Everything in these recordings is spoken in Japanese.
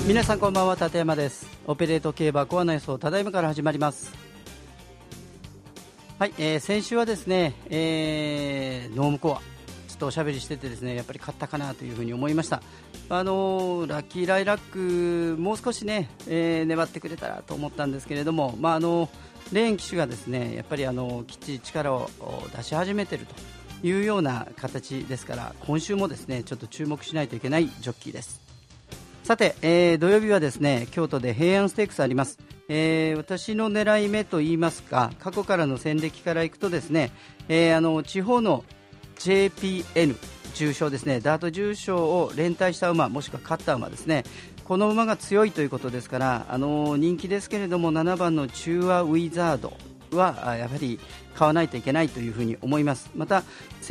皆さんこんばんは、立山です。オペレート競馬コアの予想、ただいまから始まります。はい、先週はですね、ノームコアちょっとおしゃべりしててですね、やっぱり勝ったかなというふうに思いました。ラッキーライラックもう少しね、粘ってくれたらと思ったんですけれども、レーン騎手がですね、やっぱりきっちり力を出し始めているというような形ですから、今週もですねちょっと注目しないといけないジョッキーです。さて、土曜日はですね京都で平安ステークスあります。私の狙い目といいますか、過去からの戦歴からいくとですね、地方の JPN 重賞ですね、ダート重賞を連帯した馬、もしくは勝った馬ですね、この馬が強いということですから、人気ですけれども7番のチューアウィザードはやはり買わないといけないというふうに思います。また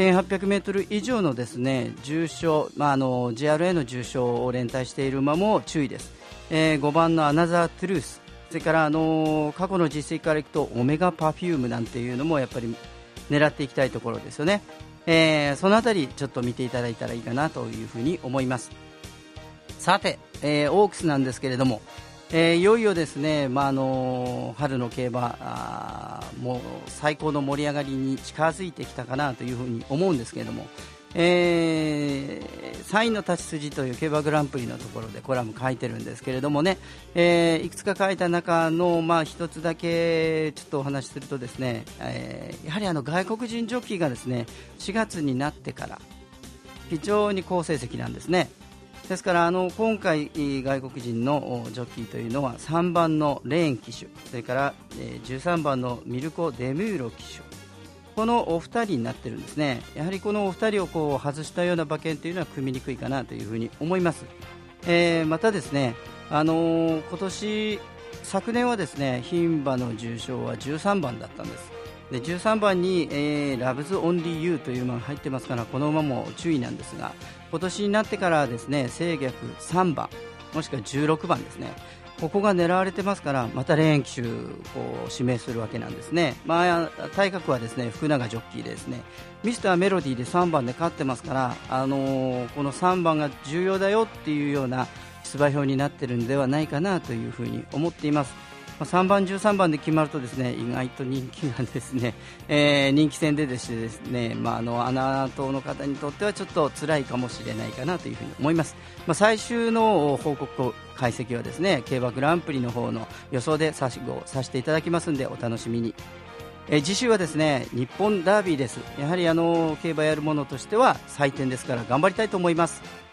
1800m 以上のですね重賞、JRA の重賞を連帯している馬も注意です。5番のアナザートゥルース、それから過去の実績からいくとオメガパフュームなんていうのもやっぱり狙っていきたいところですよね。そのあたりちょっと見ていただいたらいいかなというふうに思います。さて、オークスなんですけれども、いよいよですね、春の競馬もう最高の盛り上がりに近づいてきたかなというふうに思うんですけれども、3位の立ち筋という競馬グランプリのところでコラム書いてるんですけれどもね、いくつか書いた中の、一つだけちょっとお話しするとですね、やはり外国人ジョッキーがですね4月になってから非常に好成績なんですね。ですから今回外国人のジョッキーというのは3番のレーン騎手、それから、13番のミルコ・デミューロ騎手、このお二人になっているんですね。やはりこのお二人を外したような馬券というのは組みにくいかなというふうに思います。またですね、今年昨年はですね牝馬の重賞は13番だったんです。で13番に、ラブズ・オンリー・ユーという馬が入ってますから、この馬も注意なんですが、今年になってからですね制逆3番もしくは16番ですね、ここが狙われてますから、またレーン騎手を指名するわけなんですね。体格はですね福永ジョッキーでですね、ミスターメロディーで3番で勝ってますから、この3番が重要だよっていうような出馬表になっているのではないかなというふうに思っています。3番13番で決まるとですね意外と人気がですね、人気戦でですね、穴党の方にとってはちょっと辛いかもしれないかなというふうに思います。最終の報告解析はですね競馬グランプリの方の予想でさせていただきますのでお楽しみに。次週はですね日本ダービーです。やはり競馬やるものとしては祭典ですから頑張りたいと思います。